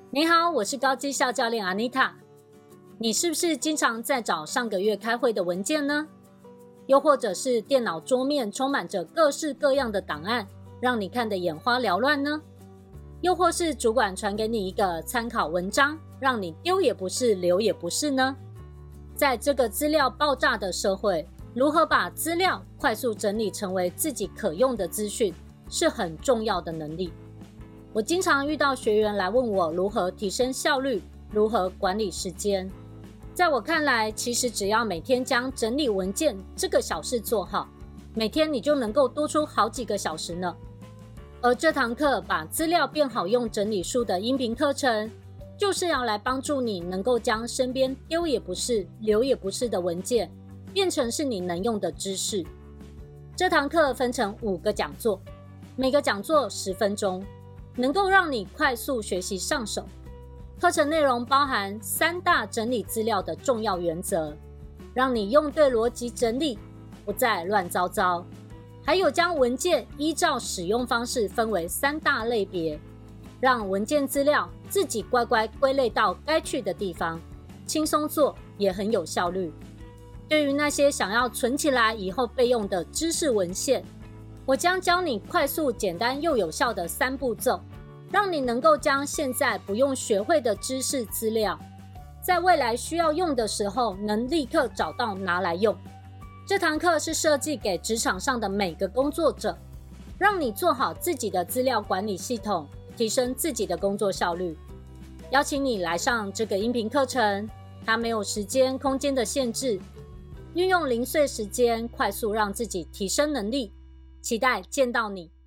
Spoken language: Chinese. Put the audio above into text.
你好，我是高绩效教练 Anita。你是不是经常在找上个月开会的文件呢？又或者是电脑桌面充满着各式各样的档案，让你看得眼花缭乱呢？又或是主管传给你一个参考文章，让你丢也不是，留也不是呢？在这个资料爆炸的社会，如何把资料快速整理成为自己可用的资讯，是很重要的能力。我经常遇到学员来问我如何提升效率，如何管理时间。在我看来，其实只要每天将整理文件这个小事做好，每天你就能够多出好几个小时呢。而这堂课把资料变好用整理术的音频课程，就是要来帮助你能够将身边丢也不是，留也不是的文件，变成是你能用的知识。这堂课分成5个讲座，每个讲座10分钟，能够让你快速学习上手。课程内容包含3大整理资料的重要原则，让你用对逻辑整理，不再乱糟糟。还有将文件依照使用方式分为3大类别，让文件资料自己乖乖归类到该去的地方，轻松做也很有效率。对于那些想要存起来以后备用的知识文献，我将教你快速、简单又有效的3步骤，让你能够将现在不用学会的知识资料，在未来需要用的时候能立刻找到拿来用。这堂课是设计给职场上的每个工作者，让你做好自己的资料管理系统，提升自己的工作效率。邀请你来上这个音频课程，它没有时间、空间的限制，运用零碎时间，快速让自己提升能力。期待见到你。